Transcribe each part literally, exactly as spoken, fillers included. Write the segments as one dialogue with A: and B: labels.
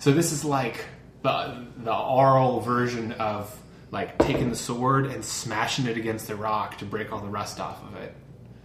A: So this is like the the oral version of like taking the sword and smashing it against the rock to break all the rust off of it.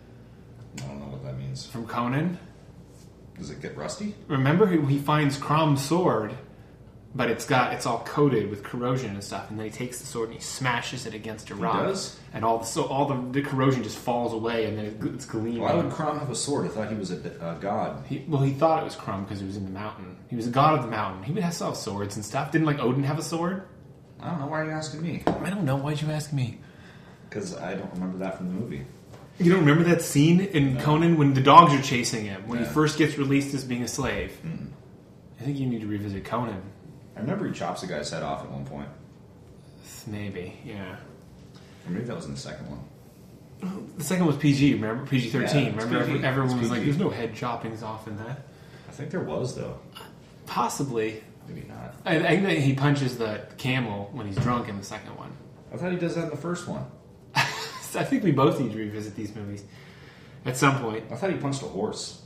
B: I don't know what that means.
A: From Conan.
B: Does it get rusty?
A: Remember, he, he finds Crum's sword, but it's got it's all coated with corrosion and stuff, and then he takes the sword and he smashes it against a rock.
B: He does?
A: And all the so all the, the corrosion just falls away, and then it, it's gleaming.
B: Why would Crom have a sword? I thought he was a, a god.
A: He, well, he thought it was Crumb because he was in the mountain. He was a god of the mountain. He would have, still have swords and stuff. Didn't like Odin have a sword?
B: I don't know. Why are you asking me?
A: I don't know. Why'd you ask me?
B: Because I don't remember that from the movie.
A: You don't remember that scene in no. Conan when the dogs are chasing him, when yeah. he first gets released as being a slave? Mm. I think you need to revisit Conan.
B: I remember he chops a guy's head off at one point.
A: Maybe, yeah.
B: Or maybe that was in the second one.
A: The second was P G, remember? P G thirteen.
B: Yeah,
A: remember,
B: P G.
A: everyone was
B: P G.
A: like, there's no head choppings off in that.
B: I think there was, though.
A: Possibly.
B: Maybe not.
A: I, I think that he punches the camel when he's drunk in the second one.
B: I thought he does that in the first one.
A: I think we both need to revisit these movies at some point.
B: I thought he punched a horse.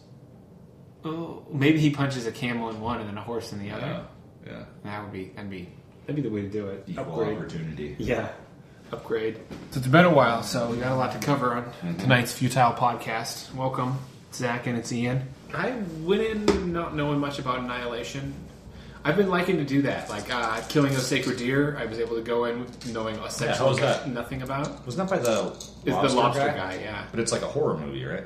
A: Oh, maybe he punches a camel in one and then a horse in the other.
B: Yeah, yeah.
A: That would be that'd be that'd be the way to do it.
B: Equal
A: Upgrade.
B: opportunity.
A: Yeah, upgrade. So it's been a while, so we got a lot to cover on mm-hmm. tonight's Futile podcast. Welcome, Zach, and it's Ian. I went in not knowing much about Annihilation. I've been liking to do that, like uh, Killing of Sacred Deer. I was able to go in knowing essentially
B: yeah, that?
A: nothing about.
B: Wasn't that by the
A: it's
B: lobster
A: the lobster
B: guy?
A: guy? Yeah,
B: but it's like a horror movie, right?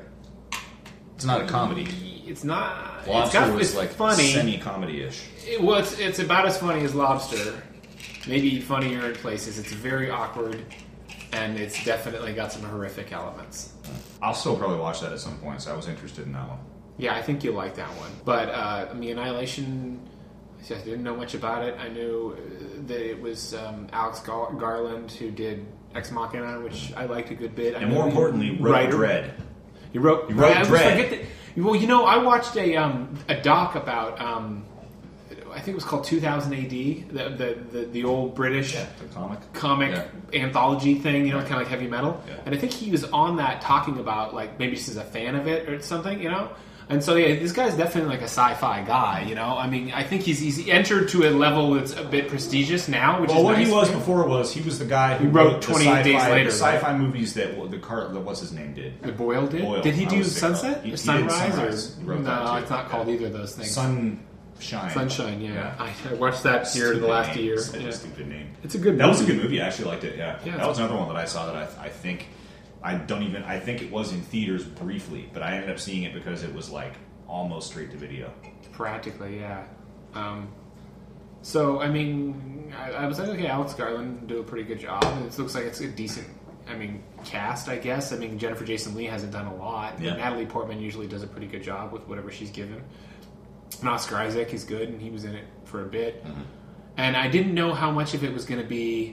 B: It's not a comedy.
A: It's not.
B: Lobster
A: it's got,
B: was
A: it's
B: like
A: funny,
B: semi-comedy-ish.
A: It, well, it's, it's about as funny as Lobster. Maybe funnier in places. It's very awkward, and it's definitely got some horrific elements.
B: I'll still probably watch that at some point. So I was interested in that one.
A: Yeah, I think you'll like that one. But uh, I mean, Annihilation. I didn't know much about it. I knew that it was um, Alex Gar- Garland who did Ex Machina, which I liked a good bit. I
B: and more importantly, wrote
A: writer.
B: Dread.
A: You wrote.
B: You wrote
A: I
B: Dread.
A: Forget that, well, you know, I watched a um, a doc about. Um, I think it was called two thousand A D. The the, the, the old British
B: yeah, the comic
A: comic
B: yeah.
A: anthology thing. You know,
B: right.
A: kind of like heavy metal.
B: Yeah.
A: And I think he was on that talking about like maybe just as a fan of it or something. You know. And so, yeah, this guy's definitely like a sci-fi guy, you know? I mean, I think he's he's entered to a level that's a bit prestigious now, which
B: well,
A: is
B: what
A: nice
B: he was before was he was the guy who
A: he wrote,
B: wrote
A: twenty-eight Days Later.
B: The sci-fi right? movies that the car, the, what's his name did.
A: The Boyle did?
B: Boyle.
A: Did he do
B: Sunset?
A: Sunset?
B: He,
A: or
B: he
A: Sunrise?
B: Sunrise.
A: Or, no, it's not called yeah. either of those things.
B: Sunshine.
A: Sunshine, yeah. yeah. I, I watched that here
B: stupid
A: in the last
B: name.
A: year.
B: Such
A: yeah.
B: a stupid name.
A: It's a good movie.
B: That was a good movie. I actually liked it, yeah.
A: yeah
B: that was another one that I saw that I, I think, I don't even, I think it was in theaters briefly, but I ended up seeing it because it was like, almost straight to video.
A: Practically, yeah. Um, so, I mean, I, I was like, okay, Alex Garland do a pretty good job. It looks like it's a decent, I mean, cast, I guess. I mean, Jennifer Jason Leigh hasn't done a lot.
B: Yeah.
A: Natalie Portman usually does a pretty good job with whatever she's given. And Oscar Isaac is good, and he was in it for a bit. Mm-hmm. And I didn't know how much of it was going to be...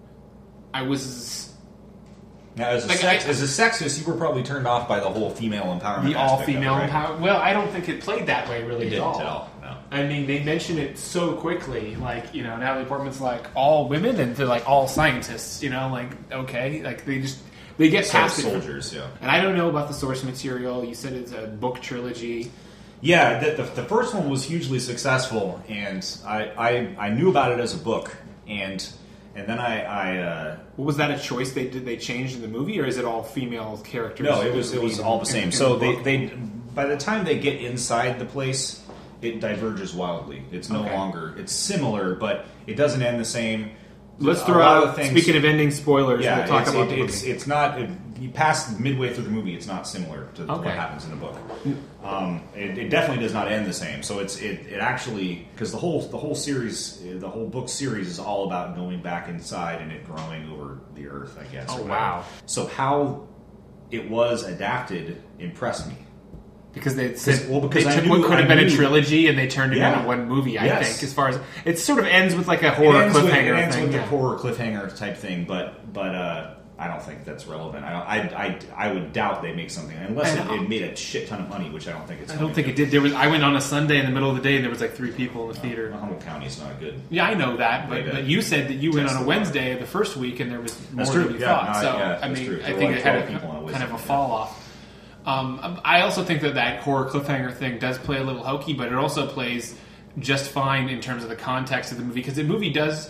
A: I was...
B: Now, as a,
A: like,
B: sex,
A: I,
B: as a sexist, you were probably turned off by the whole female empowerment.
A: The all-female right? empowerment. Well, I don't think it played that way really
B: it
A: at
B: didn't
A: all.
B: At all. No.
A: I mean, they mention it so quickly. Like, you know, Natalie Portman's like all women, and they're like all scientists. You know, like okay, like they just they get
B: so
A: past
B: soldiers.
A: it.
B: Yeah.
A: And I don't know about the source material. You said it's a book trilogy.
B: Yeah, the, the, the first one was hugely successful, and I, I I knew about it as a book, and. And then I, I uh,
A: well, was that a choice they did they changed in the movie, or is it all female characters?
B: No, it was it was all the same. So
A: the
B: they, they by the time they get inside the place, it diverges wildly. It's no
A: okay.
B: longer it's similar, but it doesn't end the same.
A: Let's throw out. Things, speaking of ending spoilers,
B: yeah,
A: we'll talk
B: it's,
A: about
B: it,
A: the
B: it's
A: movie.
B: it's not. It, you pass midway through the movie, it's not similar to
A: okay.
B: what happens in the book. Um, it, it definitely does not end the same. So it's it, it actually because the whole the whole series, the whole book series is all about going back inside and it growing over the earth. I guess.
A: Oh wow!
B: So how it was adapted impressed me.
A: Because they said
B: well, because
A: they
B: I
A: took
B: knew,
A: what could have been
B: knew,
A: a trilogy and they turned it
B: yeah.
A: into one movie. I
B: yes.
A: think, as far as it sort of ends with like a horror
B: it ends
A: cliffhanger
B: with, it ends
A: thing,
B: with
A: yeah.
B: a horror cliffhanger type thing. But but uh, I don't think that's relevant. I don't, I, I I would doubt they make something unless it, it made a shit ton of money, which I don't think it's.
A: I don't think it did. There was. I went on a Sunday in the middle of the day and there was like three people in the
B: no,
A: theater.
B: Humboldt County is not good.
A: Yeah, I know that, but, but you said that you went on a Wednesday the first week and there was more than you
B: yeah,
A: thought.
B: no,
A: so
B: yeah,
A: I mean,
B: true.
A: I
B: There
A: think
B: were
A: it had a,
B: people on a
A: kind of a
B: yeah.
A: fall off. Um, I also think that that horror cliffhanger thing does play a little hokey, but it also plays just fine in terms of the context of the movie, because the movie does.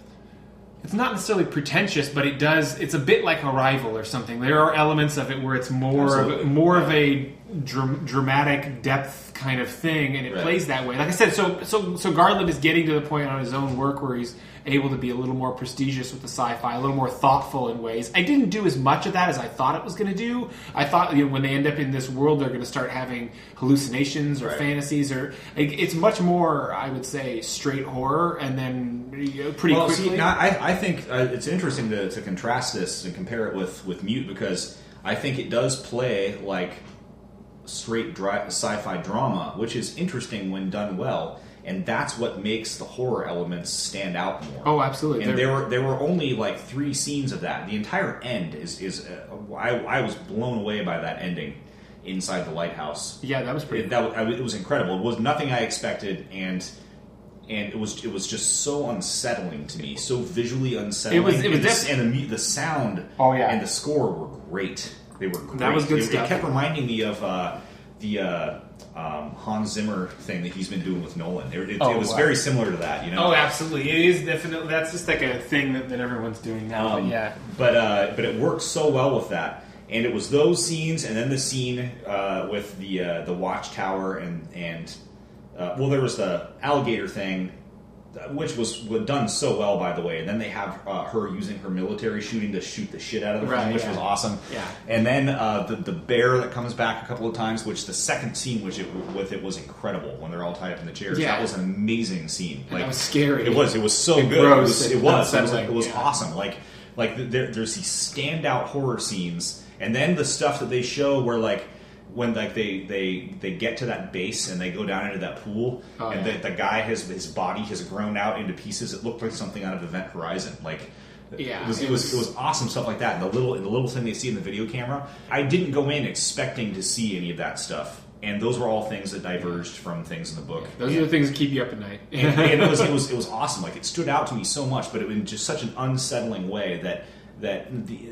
A: It's not necessarily pretentious, but it does. It's a bit like Arrival or something. There are elements of it where it's more of, more yeah. of a dr- dramatic depth kind of thing, and it right. plays that way. Like I said, so so so Garland is getting to the point on his own work where he's able to be a little more prestigious with the sci-fi, a little more thoughtful in ways. I didn't do as much of that as I thought it was going to do. I thought, you know, when they end up in this world, they're going to start having hallucinations or right. fantasies, or it's much more, I would say, straight horror, and then you know, pretty
B: well,
A: quickly.
B: See, now, I, I think uh, it's interesting to, to contrast this and compare it with, with Mute, because I think it does play like straight dry, sci-fi drama, which is interesting when done well. And that's what makes the horror elements stand out more.
A: Oh, absolutely!
B: And They're... there were there were only like three scenes of that. The entire end is is uh, I I was blown away by that ending inside the lighthouse.
A: Yeah, that was pretty.
B: It, that it was incredible. It was nothing I expected, and and it was it was just so unsettling to me, so visually unsettling.
A: It was it was
B: and,
A: this...
B: the, and the the sound.
A: Oh yeah.
B: And the score were great. They were great.
A: That was good
B: it,
A: stuff.
B: It kept reminding me of uh, the. Uh, Um, Hans Zimmer thing that he's been doing with Nolan. It, it,
A: oh,
B: it was
A: wow.
B: very similar to that, you know.
A: Oh, absolutely! It is definitely that's just like a thing that, that everyone's doing now.
B: Um,
A: but yeah,
B: but uh, but it worked so well with that, and it was those scenes, and then the scene uh, with the uh, the watchtower, and and uh, well, there was the alligator thing, which was done so well, by the way. And then they have uh, her using her military shooting to shoot the shit out of the
A: right,
B: thing, which
A: yeah.
B: was awesome.
A: Yeah.
B: And then uh, the the bear that comes back a couple of times, which the second scene which it, with it was incredible when they're all tied up in the chairs.
A: Yeah.
B: That was an amazing scene.
A: Like, that was scary.
B: It was. It was so
A: and
B: good.
A: Gross
B: it was. It was. It was, it was
A: yeah.
B: awesome. Like like there, there's these standout horror scenes, and then the stuff that they show where like. When like they, they, they get to that base and they go down into that pool,
A: oh,
B: and
A: yeah.
B: the, the guy has his body has grown out into pieces. It looked like something out of Event Horizon. Like
A: yeah,
B: it was, it was it was awesome stuff like that. And the little the little thing they see in the video camera, I didn't go in expecting to see any of that stuff. And those were all things that diverged from things in the book.
A: Those
B: and,
A: are the things that keep you up at night.
B: and, and it was it was it was awesome. Like it stood out to me so much, but it was in just such an unsettling way that that the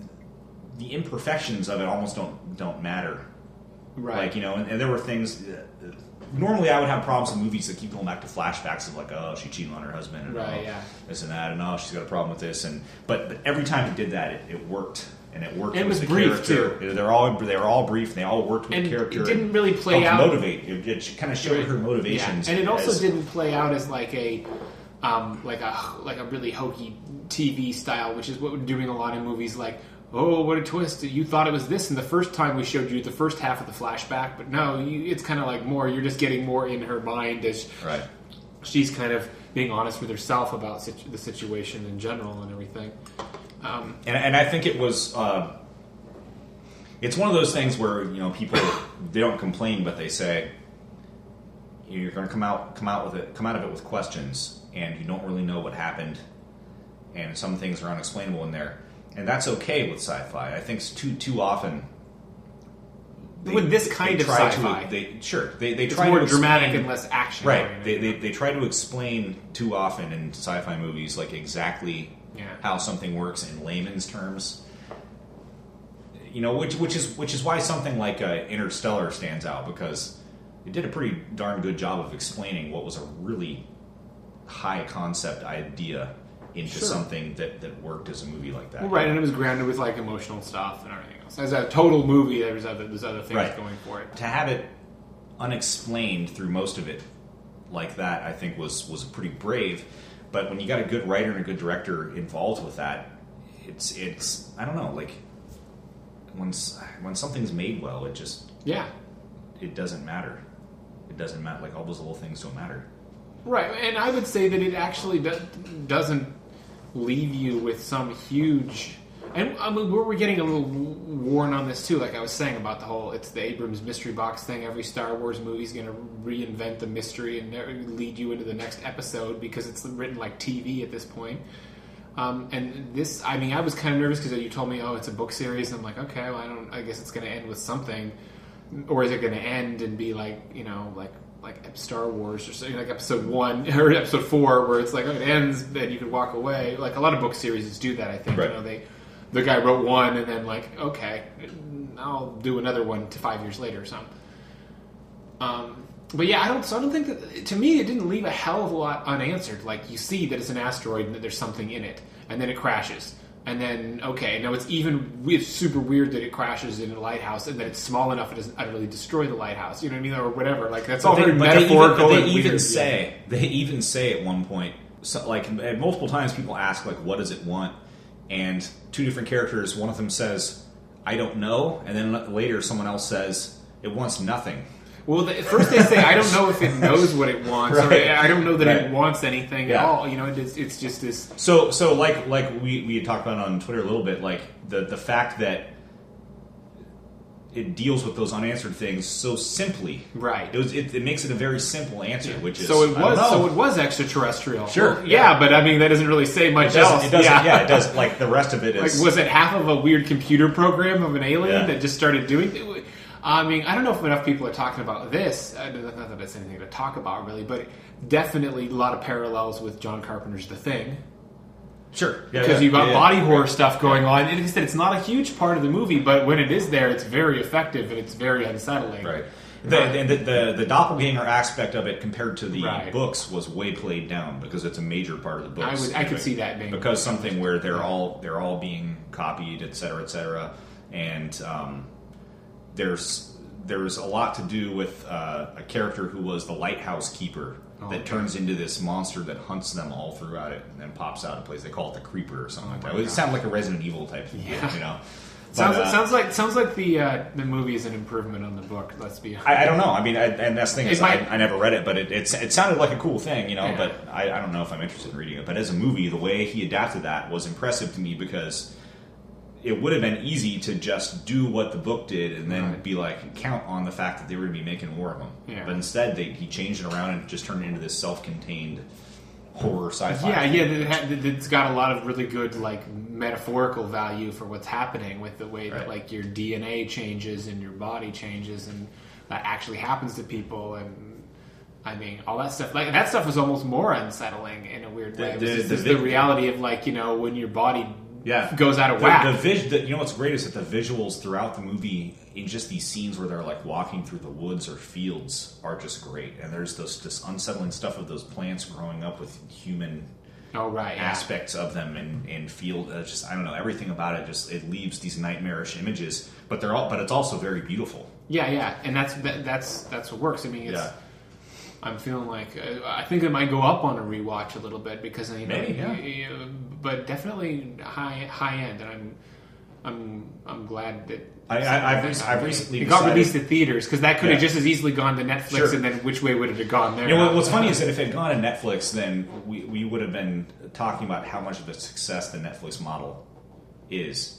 B: the imperfections of it almost don't don't matter.
A: Right.
B: Like, you know, and, and there were things... Uh, normally I would have problems with movies that keep going back to flashbacks of like, oh, she cheated on her husband, and
A: right,
B: oh,
A: yeah.
B: this and that, and oh, she's got a problem with this. and But, but every time it did that, it, it worked. And it worked
A: it
B: with
A: was
B: the
A: brief,
B: character.
A: too.
B: They're all, they were all brief, and they all worked with
A: and
B: the character.
A: It didn't really play
B: helped
A: out...
B: motivate. It, it kind of showed right. her motivations.
A: Yeah. And it also
B: as,
A: didn't play out as like a... Um, like a like a really hokey T V style, which is what we're doing a lot in movies like, oh, what a twist. You thought it was this, and the first time we showed you the first half of the flashback, but no, you, it's kind of like more, you're just getting more in her mind as
B: right.
A: she's kind of being honest with herself about situ- the situation in general and everything. Um,
B: and, and I think it was... Uh, it's one of those things where, you know, people, they don't complain, but they say, you're going to come out come out with it, come out of it with questions, and you don't really know what happened, and some things are unexplainable in there. And that's okay with sci-fi. I think too too often
A: they, with this kind of sci-fi,
B: to, they sure they they
A: it's
B: try
A: more
B: to
A: dramatic
B: explain,
A: and less action.
B: Right. They, they they try to explain too often in sci-fi movies like exactly
A: yeah.
B: how something works in layman's terms. You know, which which is which is why something like uh, Interstellar stands out, because it did a pretty darn good job of explaining what was a really high concept idea into
A: sure.
B: something that, that worked as a movie like that.
A: Well, right, and it was grounded with like emotional stuff and everything else. As a total movie, there was other there's other things
B: right.
A: going for it.
B: To have it unexplained through most of it like that, I think was was pretty brave. But when you got a good writer and a good director involved with that, it's it's I don't know, like when when something's made well, it just
A: yeah,
B: it doesn't matter. It doesn't matter. Like all those little things don't matter.
A: Right, and I would say that it actually do, doesn't leave you with some huge. And I mean, we're getting a little worn on this too. Like I was saying about the whole, it's the Abrams mystery box thing. Every Star Wars movie is going to reinvent the mystery and lead you into the next episode because it's written like T V at this point. Um, and this, I mean, I was kind of nervous because you told me, oh, it's a book series. And I'm like, okay, well, I don't. I guess it's going to end with something, or is it going to end and be like, you know, like. like Star Wars or something, like episode one or episode four, where it's like, oh, it ends and you could walk away. Like a lot of book series do that. I think
B: right.
A: you know they, the guy wrote one and then like, okay, I'll do another one to five years later or something. Um, but yeah, I don't. So I don't think that. To me, it didn't leave a hell of a lot unanswered. Like you see that it's an asteroid and that there's something in it, and then it crashes. And then, okay, now it's even it's super weird that it crashes in a lighthouse and that it's small enough it doesn't utterly destroy the lighthouse. You know what I mean? Or whatever. Like, that's
B: but
A: all
B: they,
A: very
B: but
A: metaphorical.
B: They even,
A: and
B: they even
A: weird.
B: say,
A: Yeah.
B: they even say at one point, so, like, multiple times people ask, like, what does it want? And two different characters, one of them says, I don't know. And then later someone else says, it wants nothing.
A: Well, the, first they say, I don't know if it knows what it wants.
B: Right.
A: Or I don't know that
B: Right.
A: it wants anything
B: Yeah.
A: at all. You know, it's, it's just this...
B: So, so like like we, we had talked about on Twitter a little bit, like the, the fact that it deals with those unanswered things so simply.
A: Right.
B: It, was, it, it makes it a very simple answer, which is...
A: So it
B: I don't
A: was
B: know.
A: so it was extraterrestrial.
B: Sure,
A: Well, yeah, but I mean, that doesn't really say much
B: It doesn't,
A: else.
B: it doesn't,
A: yeah.
B: yeah, it does. Like, the rest of it
A: Like,
B: is...
A: was it half of a weird computer program of an alien
B: Yeah.
A: that just started doing it? I mean, I don't know if enough people are talking about this. Uh, Not that it's anything to talk about, really, but definitely a lot of parallels with John Carpenter's The Thing.
B: Sure. Yeah,
A: Because
B: yeah,
A: you've got
B: yeah,
A: body
B: yeah.
A: horror stuff going on. And like I said, it's not a huge part of the movie, but when it is there, it's very effective and it's very unsettling.
B: Right. The, and the, the, the doppelganger aspect of it compared to the
A: Right.
B: books was way played down because it's a major part of the books.
A: I would- I could see that being-
B: because something where they're all they're all being copied, et cetera, et cetera, and um, there's there's a lot to do with uh, a character who was the lighthouse keeper
A: Oh,
B: that
A: okay.
B: turns into this monster that hunts them all throughout it and then pops out a place. They call it the Creeper or something like
A: my
B: that. It
A: God.
B: sounds like a Resident Evil type of
A: Yeah.
B: book, you know.
A: Sounds,
B: But, uh,
A: sounds like sounds like the uh, the movie is an improvement on the book. Let's be honest.
B: I, I don't know. I mean, I, and that's the thing
A: It
B: is,
A: might-
B: I, I never read it, but it, it it sounded like a cool thing, you know.
A: Yeah.
B: But I, I don't know if I'm interested in reading it. But as a movie, the way he adapted that was impressive to me because it would have been easy to just do what the book did and then
A: Right.
B: be like count on the fact that they were going to be making more of them.
A: Yeah.
B: But instead, they, he changed it around and just turned it into this self-contained horror sci-fi.
A: Yeah,
B: thing.
A: yeah, that it ha- that it's got a lot of really good like metaphorical value for what's happening with the way that
B: Right.
A: like your D N A changes and your body changes, and that actually happens to people. And I mean, all that stuff like that stuff was almost more unsettling in a weird way.
B: The-
A: It was
B: the-
A: just
B: the
A: this- the,
B: vi-
A: reality of like you know when your body
B: Yeah,
A: goes out of
B: the,
A: whack.
B: The vis- the, you know what's great is that the visuals throughout the movie, in just these scenes where they're like walking through the woods or fields, are just great. And there's this, this unsettling stuff of those plants growing up with human
A: oh right, yeah.
B: aspects of them and and feel uh, just I don't know everything about it. Just it leaves these nightmarish images, but they're all but it's also very beautiful.
A: Yeah, yeah, and that's that, that's that's what works. I mean, it's,
B: Yeah.
A: I'm feeling like uh, I think it might go up on a rewatch a little bit because you know,
B: Maybe, yeah.
A: you- you- but definitely high high end, and I'm I'm I'm glad that
B: I, I, I've, rec- I've recently
A: it got
B: decided-
A: released to theaters because that could have
B: Yeah.
A: just as easily gone to Netflix,
B: Sure.
A: and then which way would it have gone there?
B: You know, what- what's funny is that if it had gone to Netflix, then we, we would have been talking about how much of a success the Netflix model is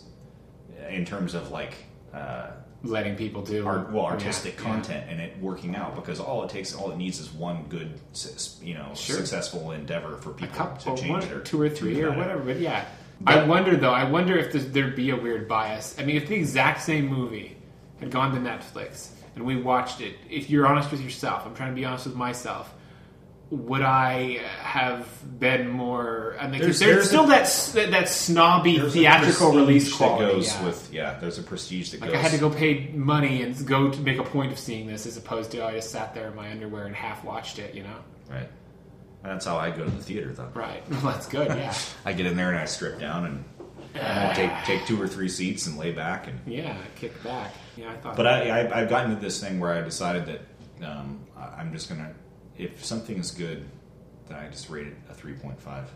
B: in terms of like uh,
A: letting people do
B: art, well artistic
A: yeah,
B: content and it working out because all it takes, all it needs is one good, su- you know,
A: Sure.
B: successful endeavor for
A: a
B: people
A: couple,
B: to change
A: one,
B: their
A: two or three or
B: about it.
A: whatever. But yeah,
B: But-
A: I wonder though. I wonder if this, there'd be a weird bias. I mean, if the exact same movie had gone to Netflix and we watched it, if you're honest with yourself, I'm trying to be honest with myself. Would I have been more? I mean, 'cause
B: There's-
A: there's,
B: there's
A: still
B: a-
A: that s- that, that snobby
B: There's a
A: theatrical
B: prestige
A: release
B: that
A: quality.
B: goes
A: yeah.
B: with yeah. There's a prestige that
A: Like
B: goes.
A: I had to go pay money and go to make a point of seeing this, as opposed to I just sat there in my underwear and half watched it. You know,
B: right. And that's how I go to the theater, though.
A: right? Well, that's good. Yeah,
B: I get in there and I strip down and, and I take take two or three seats and lay back and.
A: yeah. Kick back. Yeah, I thought.
B: But I, I, I've gotten to this thing where I decided that um, I- I'm just gonna, if something is good, then I just rate it a three point five.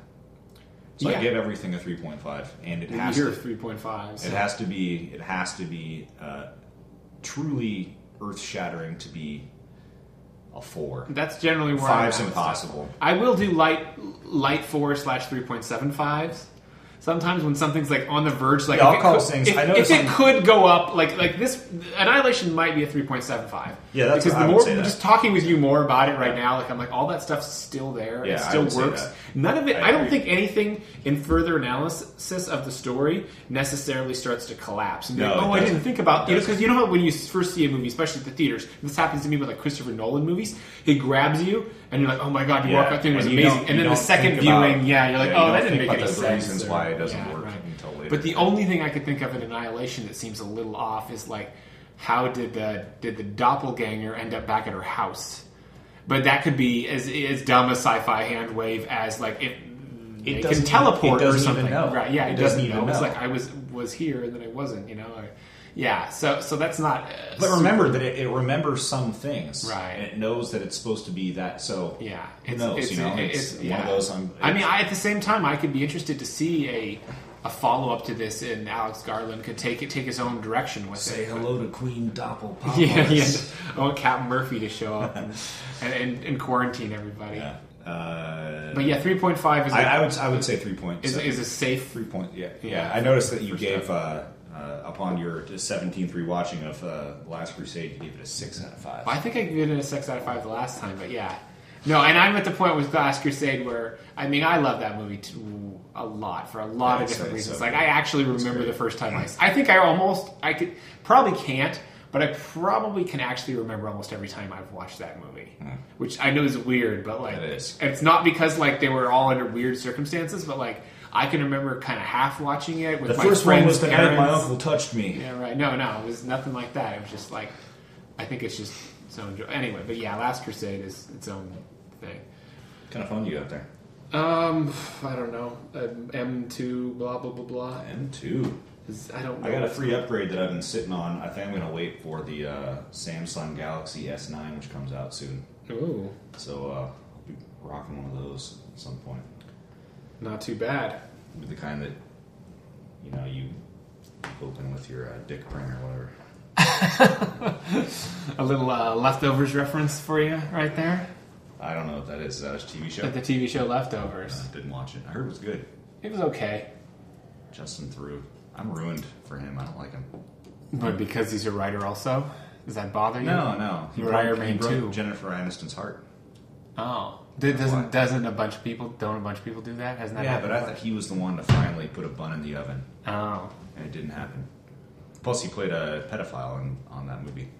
B: So
A: Yeah.
B: I give everything a three point five, and it has
A: You're
B: to,
A: three point five.
B: it has to be, it has to be uh, truly earth shattering to be a four.
A: That's generally where
B: Five's
A: I'm at with
B: impossible.
A: stuff. I will do light light four slash three point seven fives. Sometimes when something's like on the verge, like
B: Yeah, I'll
A: if, it
B: call
A: could,
B: things-
A: if,
B: I know
A: if it
B: some-
A: could go up, like like this, Annihilation might be a three point seven five.
B: Yeah, that's
A: because
B: what
A: the
B: I would
A: more
B: say that.
A: just talking with you more about it right now, like I'm like all that stuff's still there.
B: Yeah,
A: it
B: I
A: still
B: would say
A: works.
B: that.
A: None of it.
B: I
A: I, don't
B: agree.
A: think anything in further analysis of the story necessarily starts to collapse. And be
B: No,
A: like,
B: it
A: oh, I
B: doesn't.
A: didn't think about
B: It
A: you know
B: doesn't.
A: because you know how when you first see a movie, especially at the theaters, this happens to me with like Christopher Nolan movies. He grabs you, and you're like, oh my god, you
B: Yeah,
A: walk out there, it was
B: and you
A: amazing.
B: don't-
A: And
B: you
A: then the
B: don't
A: second
B: think about-
A: viewing, yeah, you're like,
B: yeah,
A: oh,
B: you
A: that
B: don't
A: didn't
B: think
A: make
B: about
A: any
B: the
A: sense.
B: reasons
A: or-
B: why it doesn't
A: yeah,
B: work
A: right.
B: until later.
A: But the only thing I could think of in Annihilation that seems a little off is like, how did the did the doppelganger end up back at her house? but that could be as as dumb a sci-fi hand wave as like it.
B: It,
A: it
B: doesn't
A: can teleport
B: even, it
A: or
B: doesn't
A: something,
B: even know.
A: right? Yeah, it,
B: it
A: doesn't,
B: doesn't
A: even
B: even
A: know.
B: know.
A: It's like I was was here and then I wasn't, you know. Or, yeah, so so that's not. Uh,
B: but remember that it, it remembers some things,
A: right?
B: And it knows that it's supposed to be that. So
A: yeah,
B: who
A: it's,
B: knows?
A: It's,
B: you know,
A: it's,
B: it's,
A: it's
B: one
A: yeah.
B: of those. I'm,
A: I mean, I, at the same time, I could be interested to see a a follow up to this, and Alex Garland could take it take his own direction with
B: say
A: it.
B: hello to Queen Doppelpolis.
A: Yeah, yeah. I want Captain Murphy to show up and, and, and, and quarantine everybody.
B: Yeah. Uh,
A: but yeah, three point five is.
B: I,
A: a,
B: I would I would say three point
A: is, is a safe
B: three point. Yeah,
A: yeah.
B: yeah. I noticed that you
A: For
B: gave
A: stuff.
B: uh, uh, upon your seventeenth rewatching of uh, Last Crusade, you gave it a six out of five.
A: I think I gave it a six out of five the last time, but yeah. No, and I'm at the point with Last Crusade where, I mean, I love that movie too, a lot for a lot
B: Yeah,
A: of different
B: so-
A: reasons.
B: so
A: like, I actually remember
B: great.
A: the first time I... I think I almost... I could probably can't, but I probably can actually remember almost every time I've watched that movie.
B: Hmm.
A: Which I know is weird, but like...
B: It is.
A: It's not because like they were all under weird circumstances, but like, I can remember kind of half watching it with
B: The
A: my
B: first
A: friends'
B: one was the night
A: parents.
B: my uncle touched me.
A: Yeah, right. No, no, it was nothing like that. It was just like... I think it's just its own... jo- Anyway, but yeah, Last Crusade is its own thing.
B: What kind of phone do you got there?
A: Um, I don't know. Um, M two, blah blah blah blah.
B: M two.
A: Is- I don't know.
B: I got a free upgrade that I've been sitting on. I think I'm going to wait for the uh, Samsung Galaxy S nine, which comes out soon.
A: Ooh,
B: So uh, I'll be rocking one of those at some point.
A: not too bad.
B: The kind that, you know, you open with your uh, dick ring or whatever.
A: A little uh, leftovers reference for you right there.
B: I don't know what that is. Is that a T V show?
A: At the T V show Leftovers.
B: I didn't watch it. I heard it was good.
A: It was okay,
B: Justin Theroux. I'm ruined for him. I don't like him.
A: but because he's a writer, also, does that bother you?
B: No, no.
A: You're Iron
B: he
A: Man
B: broke
A: too.
B: Jennifer Aniston's heart.
A: Oh, Th- doesn't doesn't a bunch of people don't a bunch of people do that? Hasn't that
B: Yeah,
A: happened
B: but I
A: before?
B: thought he was the one to finally put a bun in the oven,
A: Oh,
B: and it didn't happen. Plus, he played a pedophile in, on that movie.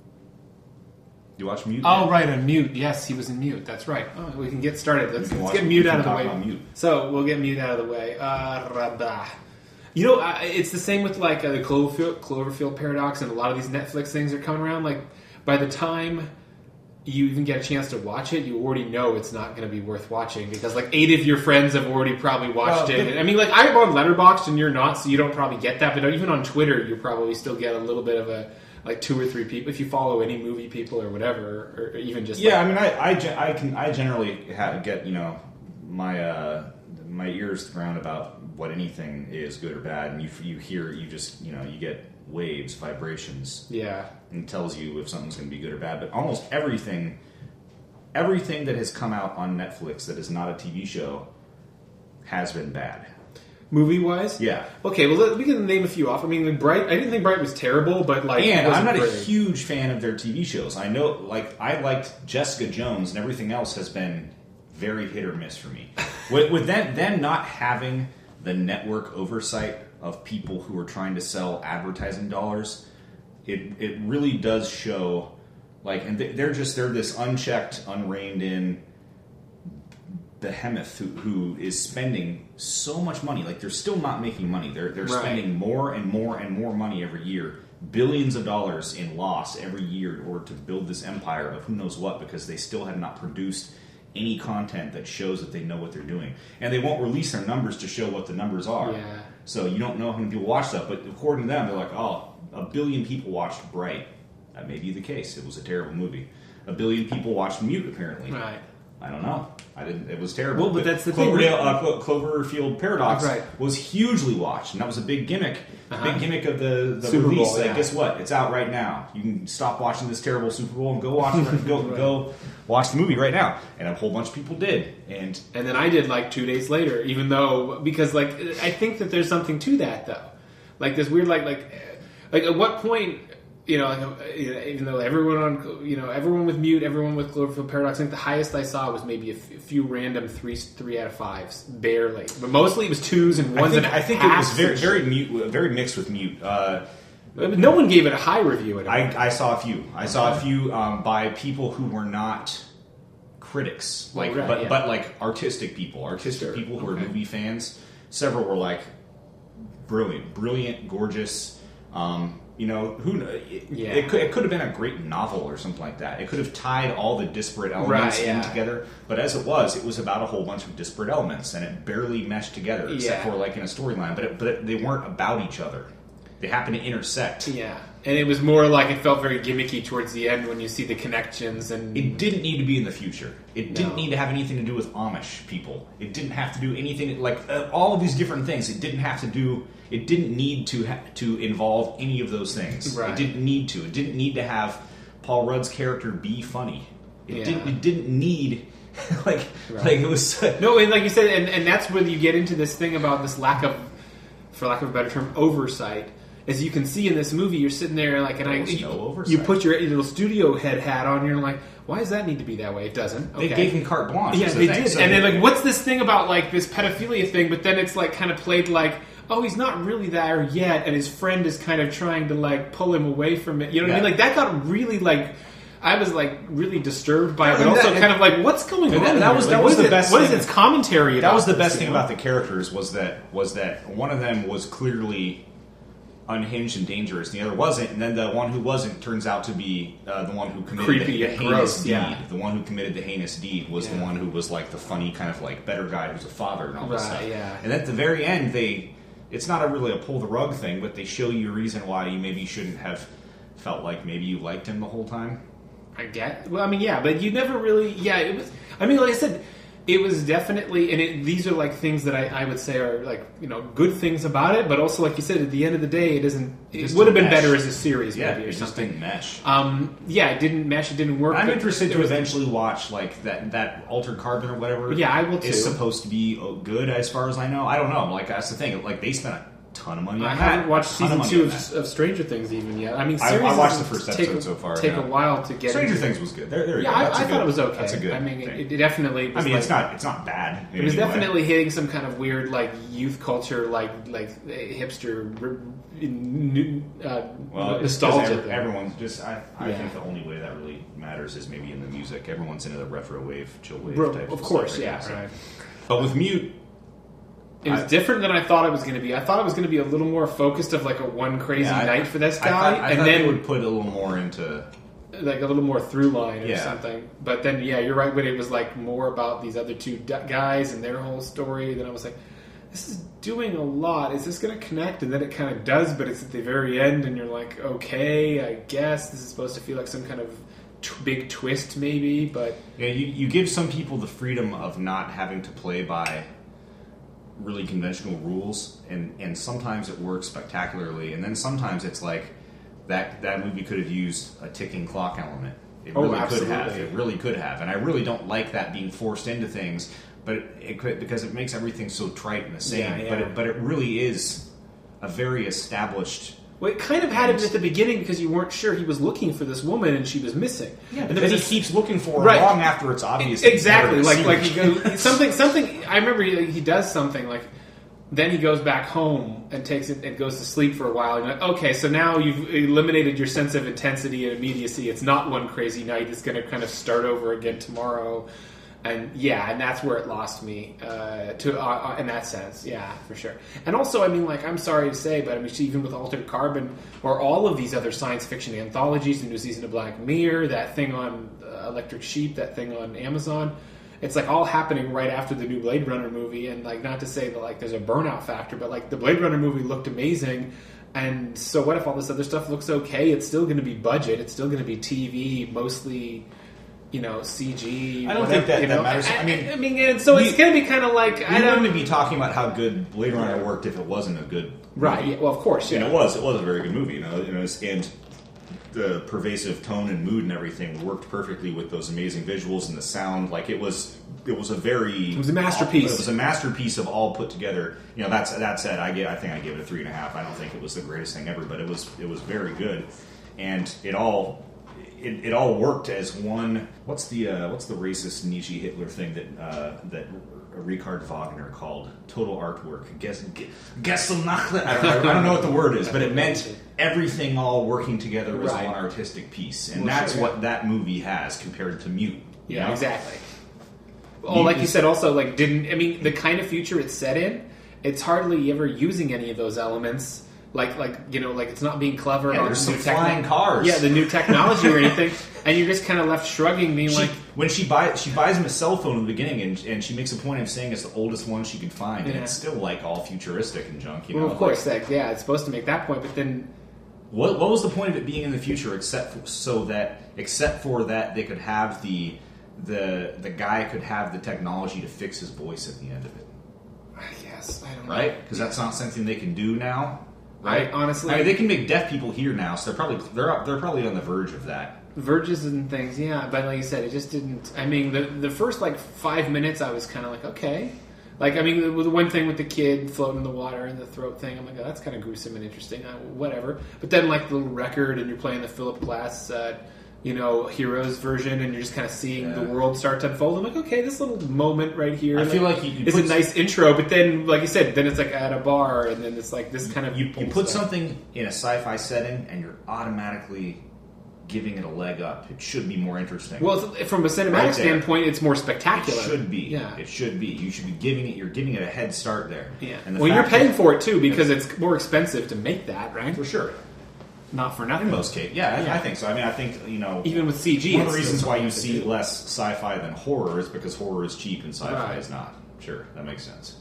B: You watch Mute?
A: oh, right, on Mute. Yes, he was in Mute. That's right. Oh, we can get started. Let's,
B: can
A: let's
B: watch-
A: get
B: we
A: Mute
B: can
A: out of the
B: talk
A: way.
B: about Mute.
A: So we'll get Mute out of the way. Uh, rabah. You know, uh, it's the same with like uh, the Cloverfield, Cloverfield paradox, and a lot of these Netflix things are coming around. Like by the time you even get a chance to watch it, you already know it's not going to be worth watching because like eight of your friends have already probably watched
B: Well,
A: it.
B: but-
A: I mean, like I'm on Letterboxd and you're not, so you don't probably get that. But even on Twitter, you probably still get a little bit of a like two or three people if you follow any movie people or whatever, or even just
B: Yeah,
A: like,
B: I mean, I, I, gen- I can I generally ha get you know my uh, my ears to the ground about what anything is good or bad, and you you hear you just you know you get waves, vibrations,
A: yeah.
B: and it tells you if something's going to be good or bad. But almost everything, everything that has come out on Netflix that is not a T V show has been bad.
A: Movie wise,
B: Yeah.
A: Okay, well let- we can name a few off. I mean, like, Bright. I didn't think Bright was terrible, but like, it
B: And I'm
A: wasn't
B: not a
A: great.
B: huge fan of their T V shows. I know, like, I liked Jessica Jones, and everything else has been very hit or miss for me. with with them, them not having the network oversight of people who are trying to sell advertising dollars, it it really does show, like, and they- they're just they're this unchecked, unreined in behemoth who, who is spending so much money. Like, they're still not making money. They're they're
A: Right.
B: spending more and more and more money every year, billions of dollars in loss every year in order to build this empire of who knows what, because they still have not produced any content that shows that they know what they're doing. And they won't release their numbers to show what the numbers are.
A: Yeah.
B: So you don't know how many people watch stuff, but according to them, they're like, oh, a billion people watched Bright. That may be the case. It was a terrible movie. A billion people watched Mute, apparently.
A: Right.
B: I don't know. I didn't. It was terrible.
A: Well, but that's the thing.
B: Cloverdale, uh, Clo- Cloverfield Paradox
A: Right.
B: was hugely watched, and that was a big gimmick.
A: Uh-huh.
B: Big gimmick of the, the
A: Super
B: release.
A: Bowl,
B: Like,
A: yeah.
B: guess what? It's out right now. You can stop watching this terrible Super Bowl and go watch it. Go
A: Right.
B: go watch the movie right now. And a whole bunch of people did. And
A: And then I did like two days later, even though because like I think that there's something to that though, like this weird like like like at what point you know like you know, even though everyone on you know everyone with Mute, everyone with Cloverfield Paradox, I think the highest I saw was maybe a f- few random three three out of fives, barely, but mostly it was twos and
B: I
A: ones
B: think,
A: and
B: I think it was
A: halves
B: very
A: and
B: very
A: shit.
B: mute, very mixed with Mute. Uh,
A: But no one gave it a high review. At all.
B: I, I saw a few. I saw a few um, by people who were not critics,
A: Well,
B: like
A: right,
B: but
A: yeah.
B: but like artistic people, artistic
A: Sure,
B: people who are
A: okay.
B: movie fans. Several were like brilliant, brilliant, gorgeous. Um, You know, who kn- it,
A: Yeah.
B: it could it could have been a great novel or something like that. It could have tied all the disparate elements
A: Right,
B: in
A: yeah.
B: together. But as it was, it was about a whole bunch of disparate elements, and it barely meshed together, except
A: Yeah.
B: for like in a storyline. But it, but it, they weren't about each other. They happened to intersect.
A: Yeah, and it was more like it felt very gimmicky towards the end when you see the connections and
B: It didn't need to be in the future. It didn't
A: No.
B: need to have anything to do with Amish people. It didn't have to do anything like uh, all of these different things. It didn't have to do. It didn't need to ha- to involve any of those things.
A: Right.
B: It didn't need to. It didn't need to have Paul Rudd's character be funny. It
A: Yeah.
B: didn't. It didn't need like
A: Right.
B: like it was.
A: no, and like you said, and, and that's where you get into this thing about this lack of, for lack of a better term, oversight. As you can see in this movie, you're sitting there like, and
B: There
A: I,
B: was
A: you,
B: no oversight.
A: you put your little studio head hat on, you're like, why does that need to be that way? It doesn't.
B: They
A: Okay.
B: gave him carte blanche.
A: Yeah,
B: is the
A: they
B: thing.
A: did.
B: So
A: and then
B: they-
A: like, what's this thing about like this pedophilia thing? But then it's like kind of played like, oh, he's not really there yet, and his friend is kind of trying to like pull him away from it. You know what I
B: Yeah.
A: mean? Like that got really like. I was like really disturbed by it, but
B: And
A: also
B: that-
A: kind of like, what's going
B: and
A: on?
B: that- that
A: here?
B: was-
A: Like,
B: that
A: what
B: was
A: is
B: the
A: it-
B: best
A: What is
B: thing-
A: its commentary about?
B: That was the
A: this,
B: best
A: you
B: thing
A: know?
B: about the characters was that was that one of them was clearly unhinged and dangerous, and the other wasn't. And then the one who wasn't turns out to be uh, the one who committed
A: Creepy
B: the, the
A: and
B: heinous
A: gross,
B: deed.
A: yeah.
B: The one who committed the heinous deed was
A: Yeah.
B: the one who was like the funny kind of like better guy who's a father and all this
A: Right,
B: stuff.
A: yeah.
B: And at the very end, they it's not a really a pull the rug thing, but they show you a reason why you maybe shouldn't have felt like maybe you liked him the whole time.
A: I get. Well, I mean, yeah, but you never really. Yeah, it was. I mean, like I said, it was definitely, and it, these are like things that I, I would say are like you know good things about it, but also like you said, at the end of the day, it isn't. It,
B: just
A: would have been
B: didn't mesh.
A: better as a series,
B: Yeah,
A: maybe or
B: it just
A: something.
B: didn't mesh.
A: Um, yeah, it didn't mesh. It didn't work.
B: I'm
A: but
B: interested
A: there
B: to
A: was-
B: eventually watch like that that Altered Carbon or whatever.
A: Yeah, I will too.
B: Is supposed to be oh, good as far as I know. I don't know. Like that's the thing. Like they spent a ton of money.
A: I
B: on
A: haven't
B: that.
A: watched
B: A ton
A: season
B: money
A: two
B: on
A: of,
B: that.
A: of Stranger Things even yet. I mean,
B: I- I
A: series
B: watched the first
A: take,
B: episode so far,
A: Take
B: yeah.
A: a while to get.
B: Stranger
A: into.
B: Things was good. There, there you
A: Yeah,
B: go.
A: I,
B: That's a
A: I
B: good,
A: thought it was okay.
B: That's a good.
A: I mean,
B: thing.
A: it, it definitely. Was
B: I mean,
A: like,
B: it's not. It's not bad.
A: It was
B: in any way.
A: definitely hitting some kind of weird, like youth culture, like like hipster r- n- uh,
B: Well, it's 'cause
A: nostalgia.
B: every-
A: there.
B: everyone's just. I, I
A: Yeah.
B: think the only way that really matters is maybe in the music. Everyone's into the retro wave, chill wave
A: Bro,
B: type.
A: of course,
B: stuff right
A: yeah.
B: now, so.
A: Right.
B: But with Mute,
A: It was
B: I-
A: different than I thought it was going to be. I thought it was going to be a little more focused of like a one crazy
B: yeah, I-
A: night for this
B: I
A: guy,
B: thought- I
A: and
B: thought
A: then
B: they would put a little more into.
A: like a little more through line or
B: Yeah.
A: something. But then, yeah, you're right. When it was like more about these other two d- guys and their whole story, then I was like, this is doing a lot. Is this going to connect? And then it kind of does, but it's at the very end, and you're like, okay, I guess this is supposed to feel like some kind of t- big twist, maybe. But
B: Yeah, you, you give some people the freedom of not having to play by really conventional rules, and, and sometimes it works spectacularly, and then sometimes it's like that that movie could have used a ticking clock element. It
A: Oh,
B: really could have.
A: absolutely.
B: It really could have, and I really don't like that being forced into things, but it, it could because it makes everything so trite and the same.
A: Yeah, yeah.
B: But it, but it really is a very established.
A: well, it kind of had it at the beginning because you weren't sure he was looking for this woman and she was missing.
B: Yeah,
A: and
B: because
A: then
B: he
A: was-
B: keeps looking for her
A: Right.
B: long after it's obvious. that he's
A: Exactly,
B: never
A: like
B: seen
A: like
B: her.
A: he goes something something. I remember he, he does something like. Then he goes back home and takes it and goes to sleep for a while. And you're like, okay, so now you've eliminated your sense of intensity and immediacy. It's not one crazy night. It's going to kind of start over again tomorrow. And yeah, and that's where it lost me uh, to uh, in that sense. Yeah, for sure. And also, I mean, like, I'm sorry to say, but I mean, even with Altered Carbon or all of these other science fiction anthologies, the new season of Black Mirror, that thing on uh, Electric Sheep, that thing on Amazon. It's like all happening right after the new Blade Runner movie, and like not to say that like there's a burnout factor, but like the Blade Runner movie looked amazing, and so what if all this other stuff looks okay? It's still going to be budget. It's still going to be T V, mostly, you know, C G.
B: I don't
A: whatever,
B: think that-
A: you
B: that
A: know?
B: matters. I
A: I,
B: mean,
A: I mean, and so
B: we-
A: it's going to be kind of like
B: We
A: I don't.
B: wouldn't be talking about how good Blade Runner worked if it wasn't a good
A: Right.
B: movie.
A: Yeah, well, of course. Yeah.
B: And it was. It was a very good movie. You know, you know, it's- and the pervasive tone and mood and everything worked perfectly with those amazing visuals and the sound. Like it was, it was a very.
A: It was a masterpiece.
B: It was a masterpiece of all put together. You know, that's that said, I get. I think I gave it a three and a half. I don't think it was the greatest thing ever, but it was. It was very good, and it all. It, it all worked as one. What's the uh, what's the racist Nietzsche Hitler thing that uh, that Richard Wagner called total artwork? Guess Gesellnachlet. I don't, I don't know what the word is, but it meant everything all working together was
A: Right.
B: one artistic piece, and
A: Well,
B: that's
A: sure,
B: what
A: yeah.
B: that movie has compared to Mute. you
A: Yeah,
B: know?
A: exactly. Oh, like you said, also like didn't I mean the kind of future it's set in? It's hardly ever using any of those elements like like you know like it's not being clever.
B: Yeah,
A: on
B: there's
A: the
B: some
A: new
B: flying
A: techno-
B: cars.
A: Yeah, the new technology or anything, and you're just kind of left shrugging, being
B: She,
A: like,
B: when she buys she buys him a cell phone in the beginning, and, and she makes a point of saying it's the oldest one she could find,
A: Yeah.
B: and it's still like all futuristic and junk. You
A: well,
B: know,
A: of course,
B: like,
A: like, yeah, it's supposed to make that point, but then
B: what what was the point of it being in the future, except for, so that except for that they could have the the the guy could have the technology to fix his voice at the end of it,
A: I guess I don't know.
B: right? Because that's not something they can do now. Right,
A: I- honestly-
B: I mean, they can make deaf people hear now, so they're probably they're they're probably on the verge of that.
A: Verges and things, yeah. But like you said, it just didn't. I mean, the the first like five minutes, I was kind of like, okay. Like, I mean, the, the one thing with the kid floating in the water and the throat thing, I'm like, oh, that's kind of gruesome and interesting. Uh, whatever. But then, like, the little record, and you're playing the Philip Glass, uh, you know, Heroes version, and you're just kind of seeing
B: Yeah.
A: the world start to unfold. I'm like, okay, this little moment right here.
B: I feel like you- you
A: it's
B: put-
A: a nice intro. But then, like you said, then it's like at a bar, and then it's like this kind of
B: You, you
A: pulls
B: put
A: stuff.
B: something in a sci-fi setting, and you're automatically giving it a leg up. It should be more interesting.
A: Well, it's, from a cinematic
B: Right there.
A: standpoint, it's more
B: it
A: spectacular.
B: should be.
A: Yeah.
B: It should be. You should be giving it. You're giving it a head start there.
A: Yeah.
B: And the
A: Well, you're
B: fact
A: paying
B: that-
A: for it too because it's more expensive to make that, right?
B: for sure.
A: Not for nothing.
B: In most cases, yeah, I,
A: Yeah.
B: I think so. I mean, I think you know,
A: Even with C G,
B: one of the
A: it's
B: reasons
A: still
B: why you
A: something to
B: see
A: do.
B: less sci-fi than horror is because horror is cheap and sci-fi
A: Right.
B: is not. Sure, that makes sense.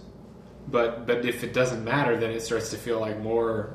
A: But but if it doesn't matter, then it starts to feel like more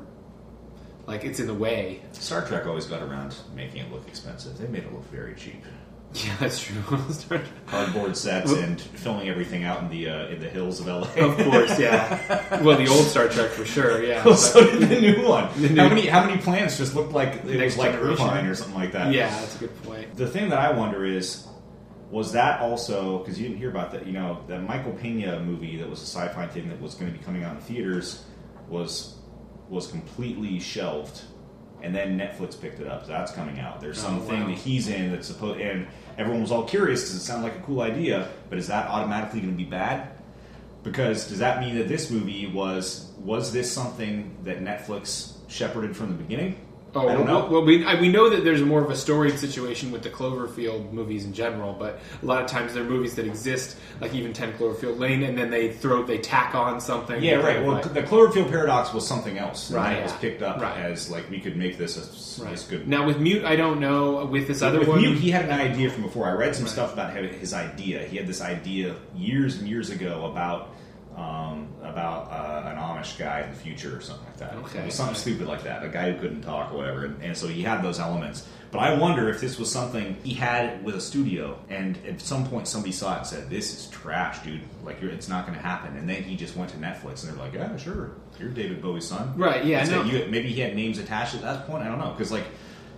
A: like it's in the way.
B: Star Trek always got around making it look expensive. They made it look very cheap.
A: Yeah, that's true.
B: Cardboard sets and filming everything out in the uh, in the hills of L A.
A: Of course, yeah. Well, the old Star Trek for sure, yeah.
B: Well,
A: But-
B: so did the new one.
A: The new-
B: how many how many plants just looked like it
A: Next
B: was like
A: Generation.
B: Irvine or something like that?
A: yeah, that's a good point.
B: The thing that I wonder is, was that also because you didn't hear about that? You know, that Michael Pena movie that was a sci-fi thing that was going to be coming out in theaters was was completely shelved, and then Netflix picked it up. So that's coming out. There's
A: Oh,
B: something
A: wow.
B: that he's in that's supposed, and everyone was all curious because it sounded like a cool idea. But is that automatically going to be bad? Because does that mean that this movie was was this something that Netflix shepherded from the beginning?
A: Oh,
B: I don't
A: well,
B: know.
A: well, we I, we know that there's more of a storied situation with the Cloverfield movies in general, but a lot of times they're movies that exist, like even ten Cloverfield Lane, and then they throw they tack on something.
B: Yeah, right. Well,
A: Like-
B: the Cloverfield paradox was something else. And
A: Right,
B: then it was
A: yeah.
B: picked up
A: Right.
B: as like we could make this a,
A: Right.
B: this good.
A: Now with Mute, I don't know. With this other
B: With
A: one,
B: Mute, he had an idea from before. I read some
A: Right.
B: stuff about his his idea. He had this idea years and years ago about um, about uh, an Amish guy in the future or something like that.
A: Okay.
B: It was something stupid like that. A guy who couldn't talk or whatever. And, and so he had those elements. But I wonder if this was something he had with a studio, and at some point somebody saw it and said, "This is trash, dude. Like, you're, it's not going to happen." And then he just went to Netflix, and they're like, "Yeah, sure. You're David Bowie's son."
A: Right, yeah,
B: So
A: no.
B: you, maybe he had names attached at that point. I don't know, because like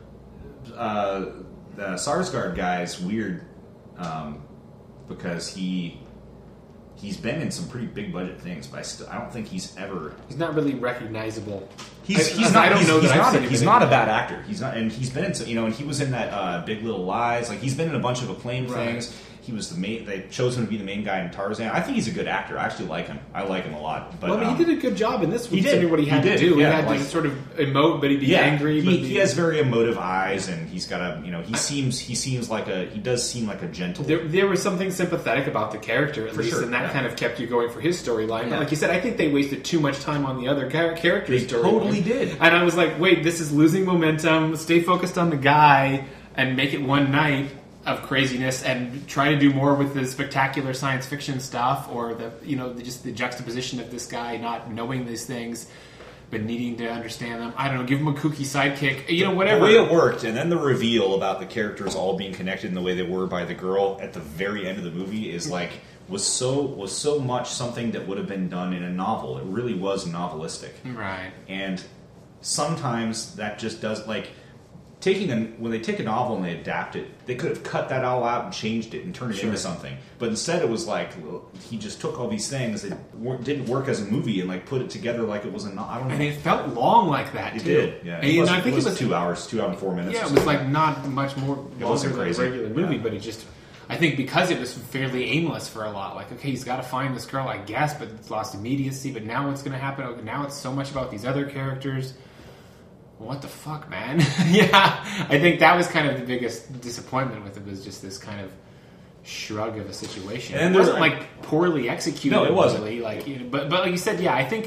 B: uh, the Sarsgaard guy is weird um, because he he's been in some pretty big budget things, but I, st- I don't think he's ever.
A: he's not really recognizable.
B: He's,
A: I-
B: he's
A: I
B: not.
A: don't
B: he's,
A: know
B: he's
A: that I've
B: not.
A: seen
B: A,
A: him
B: he's
A: in
B: not a
A: anything.
B: bad actor. He's not, and he's been in. some- You know, and he was in that uh, Big Little Lies. Like he's been in a bunch of acclaimed
A: Right.
B: things. He was the main. They chose him to be the main guy in Tarzan. I think he's a good actor. I actually like him. I like him a lot. But
A: Well, I mean,
B: um,
A: he did a good job in this.
B: he did.
A: Considering what he
B: He
A: had
B: did,
A: to do.
B: yeah,
A: he had
B: like-
A: to sort of emote, but he'd be
B: yeah,
A: angry.
B: He,
A: but
B: he has very emotive eyes, and he's got a. You know, he seems. He seems like a. He does seem like a gentle.
A: There, there was something sympathetic about the character, at
B: For
A: least,
B: sure,
A: and that
B: yeah.
A: kind of kept you going for his storyline.
B: Yeah.
A: But like you said, I think they wasted too much time on the other char- characters'
B: They
A: storyline.
B: totally did.
A: And I was like, wait, this is losing momentum. Stay focused on the guy and make it one night of craziness, and try to do more with the spectacular science fiction stuff, or the you know the, just the juxtaposition of this guy not knowing these things but needing to understand them. I don't know. Give him a kooky sidekick. You know, whatever.
B: The way it worked, and then the reveal about the characters all being connected in the way they were by the girl at the very end of the movie is like was so was so much something that would have been done in a novel. It really was novelistic,
A: Right.
B: and sometimes that just does like taking a when they take a novel and they adapt it. They could have cut that all out and changed it and turned it
A: Sure.
B: into something, but instead it was like well, he just took all these things that weren't, didn't work as a movie and like put it together like it was a no- I don't know.
A: And it felt long like that,
B: It
A: too.
B: did, yeah.
A: And,
B: It
A: you
B: was,
A: know, I think
B: it was,
A: it was
B: two hours, two hours and four minutes.
A: Yeah,
B: or
A: it was
B: something.
A: like not much more longer
B: wasn't
A: than
B: crazy.
A: a regular movie,
B: Yeah.
A: but it just, I think because it was fairly aimless for a lot. Like, okay, he's got to find this girl, I guess, but it's lost immediacy. But now what's going to happen? Okay, now it's so much about these other characters. What the fuck, man? Yeah, I think that was kind of the biggest disappointment with it, was just this kind of shrug of a situation.
B: And
A: it wasn't
B: there-
A: like poorly executed.
B: No, it wasn't.
A: Really, like, you know, but but like you said, yeah, I think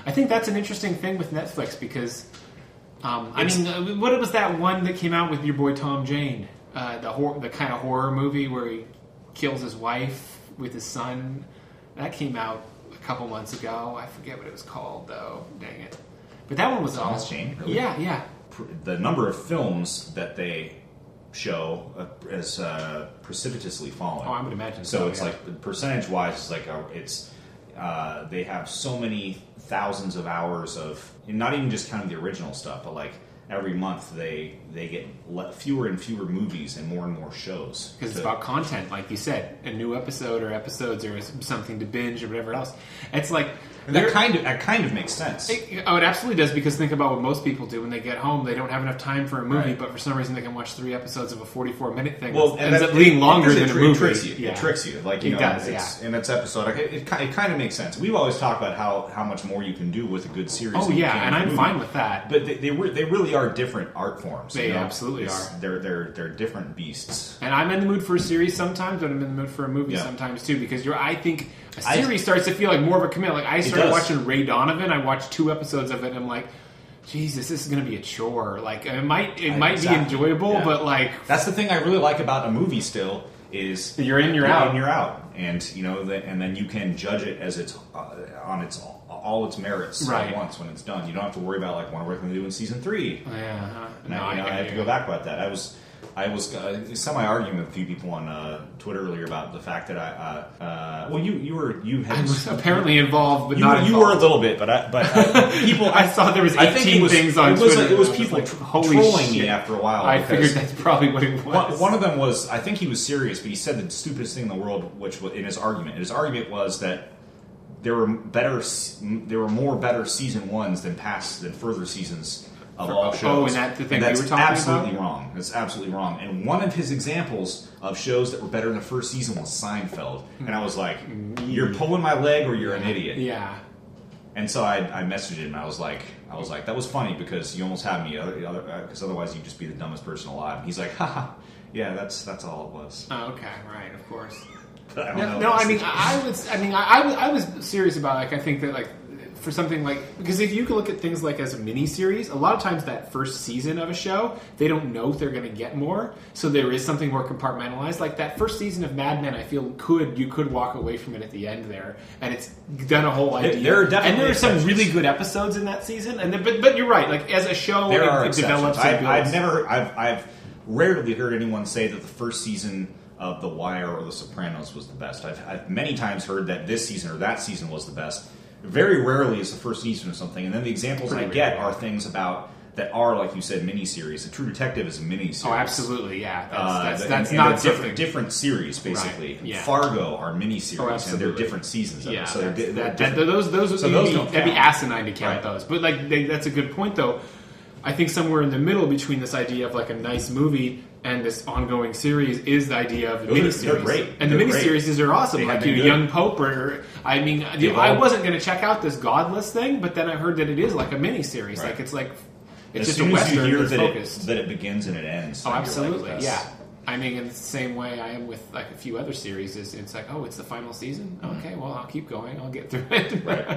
A: I think that's an interesting thing with Netflix because, um, I
B: It's-
A: mean, uh, what was that one that came out with your boy Tom Jane? Uh, the hor- the kind of horror movie where he kills his wife with his son. That came out a couple months ago. I forget what it was called, though. Dang it. But that one was
B: Thomas
A: all...
B: Jane, really?
A: Yeah, yeah.
B: Pr- The number of films that they show uh, is uh, precipitously falling.
A: Oh, I would imagine
B: So
A: so,
B: it's
A: yeah.
B: like percentage wise, it's like a, it's uh, they have so many thousands of hours of, and not even just counting the original stuff, but like every month they they get le- fewer and fewer movies and more and more shows
A: Because it's
B: to-
A: about content, like you said. A new episode or episodes or something to binge or whatever else. It's like...
B: and that
A: there-
B: kind of that kind of makes sense.
A: It, oh, it absolutely does, because think about what most people do when they get home. They don't have enough time for a movie,
B: Right.
A: but for some reason they can watch three episodes of a forty-four minute thing.
B: Well,
A: that
B: and
A: ends
B: that,
A: up being longer
B: because
A: than
B: it,
A: a
B: tr-
A: movie.
B: It tricks you.
A: Yeah.
B: It tricks you. Like you
A: It
B: know,
A: does,
B: it's,
A: yeah.
B: in its episode, it, it, ki- it kind of makes sense. We've always talked about how, how much more you can do with a good series.
A: Oh,
B: than you
A: yeah,
B: can
A: and
B: with a
A: I'm
B: movie.
A: fine with that.
B: But they they, re- they really are different art forms.
A: They
B: you know?
A: absolutely
B: It's-
A: are.
B: They're they're they're different beasts.
A: And I'm in the mood for a series sometimes, but I'm in the mood for a movie
B: Yeah.
A: sometimes too. Because you're, I think a
B: I-
A: series starts to feel like more of a commitment. Like I started
B: does.
A: watching Ray Donovan. I watched two episodes of it, and I'm like, Jesus, this is going to be a chore. Like it might, it
B: I-
A: might
B: exactly.
A: be enjoyable,
B: Yeah.
A: but like
B: That's the thing I really like about a movie. Still is
A: You're in, you're out.
B: and you're out, and you know, the, and then you can judge it as it's uh, on its all its merits
A: Right.
B: at once when it's done. You don't have to worry about like what we're going to do in season three.
A: yeah, uh,
B: And
A: no,
B: I, you know, I,
A: hear
B: have to
A: you.
B: go back about that. I was, I was uh, semi-arguing with a few people on uh, Twitter earlier about the fact that I, uh, uh, well, you you were you had
A: I was apparently involved, but
B: you,
A: not
B: were- you
A: involved.
B: were a little bit, but I, but uh, people
A: I saw there was
B: I think
A: eighteen
B: it was,
A: things on
B: it was,
A: Twitter.
B: It was
A: and I
B: people
A: like,
B: tr-
A: holy
B: trolling
A: shit.
B: me after a while.
A: I
B: because
A: figured that's probably what it was.
B: One, one of them was, I think he was serious, but he said the stupidest thing in the world, which was in his argument. His argument was that there were better, s- there were more better season ones than past than further seasons of all shows.
A: Oh, and that's the thing we
B: that's
A: were talking
B: absolutely
A: about?
B: wrong. That's absolutely wrong. And one of his examples of shows that were better in the first season was Seinfeld. And I was like, "You're pulling my leg, or you're an idiot."
A: Yeah.
B: And so I, I messaged him. And I was like, I was like, that was funny because you almost had me. Because otherwise, you'd just be the dumbest person alive. And he's like, haha, yeah, that's that's all it was.
A: Oh, okay, right, of course.
B: But I don't
A: No,
B: know.
A: no I
B: That's
A: mean,
B: the-
A: I I was, I mean, I, I was, I was serious about like I think that like for something like because if you can look at things like as a mini series, a lot of times that first season of a show they don't know if they're going to get more, so there is something more compartmentalized. Like that first season of Mad Men, I feel could you could walk away from it at the end there, and it's done a whole idea.
B: there are definitely
A: and there are some
B: exceptions.
A: really good episodes in that season, and then, but but you're right. Like as a show,
B: there
A: it,
B: are
A: it
B: exceptions.
A: develops. and
B: I've, I've
A: builds.
B: never, I've, I've rarely heard anyone say that the first season of The Wire or The Sopranos was the best. I've, I've many times heard that this season or that season was the best. Very rarely is the first season of something, and then the examples
A: Pretty
B: I get
A: rare,
B: are
A: yeah.
B: things about that are, like you said, miniseries. A True Detective is a miniseries.
A: Oh, absolutely, yeah. That's,
B: Uh,
A: that's,
B: and-
A: that's
B: and
A: not
B: they're different,
A: something.
B: different series, basically.
A: Right, yeah.
B: Fargo are miniseries,
A: Oh,
B: and they're
A: absolutely.
B: different seasons. Of
A: Yeah,
B: it. So they're,
A: that's-
B: di- they're
A: that, that,
B: different.
A: those those
B: So
A: would
B: those
A: be,
B: don't
A: that'd be
B: count.
A: asinine to count
B: Right.
A: those. But like they, that's a good point, though. I think somewhere in the middle between this idea of like a nice movie and this ongoing series is the idea of the
B: Those are-
A: miniseries.
B: they're great.
A: And the
B: They're great.
A: miniseries are awesome.
B: They have
A: Like
B: been
A: you,
B: good.
A: Young Pope, or I mean, you know,
B: They've
A: I
B: all-
A: wasn't going to check out this Godless thing, but then I heard that it is like a miniseries.
B: Right.
A: Like it's like it's
B: as
A: just a
B: soon as
A: western
B: you hear
A: that's
B: that
A: focused.
B: it, that it begins and it ends.
A: Oh,
B: then you're like,
A: absolutely,
B: that's-
A: yeah. I mean, in the same way I am with like a few other series, is it's like, oh, it's the final season. Okay, well, I'll keep going. I'll get through it.
B: Mm-hmm. Right.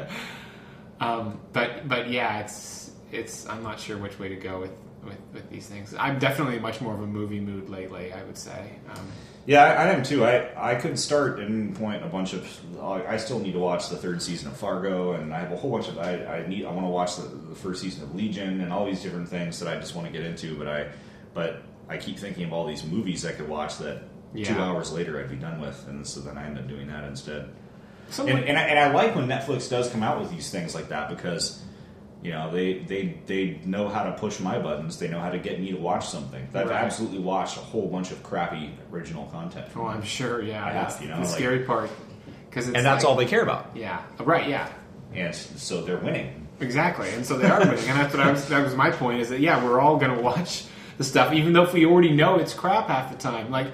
A: um, but but yeah, it's it's. I'm not sure which way to go with, with, with these things. I'm definitely much more of a movie mood lately. I would say. Um,
B: Yeah, I, I am too. I, I could start and point a bunch of. I still need to watch the third season of Fargo, and I have a whole bunch of. I, I need. I want to watch the, the first season of Legion, and all these different things that I just want to get into. But I, but I keep thinking of all these movies I could watch that two
A: Yeah.
B: hours later I'd be done with, and so then I end up doing that instead.
A: so
B: And, and, I, and I like when Netflix does come out with these things like that because. You know, they, they they know how to push my buttons. They know how to get me to watch something. I've
A: Right.
B: absolutely watched a whole bunch of crappy original content. from
A: oh,
B: them.
A: I'm sure. Yeah,
B: I have,
A: that's
B: you know,
A: the
B: like-
A: scary part. Because
B: and that's all they care about.
A: Yeah. Right. Yeah.
B: And so they're winning.
A: Exactly, and so they are winning, and that's what I was. That was my point. Is that yeah, we're all going to watch the stuff, even though if we already know it's crap half the time. Like,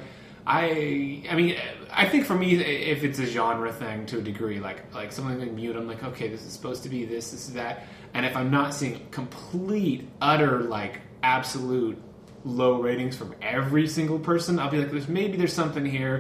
A: I, I mean, I think for me, if it's a genre thing to a degree, like like something like Mute, I'm like, okay, this is supposed to be this, this is that, and if I'm not seeing complete, utter, like absolute low ratings from every single person, I'll be like, there's maybe there's something here.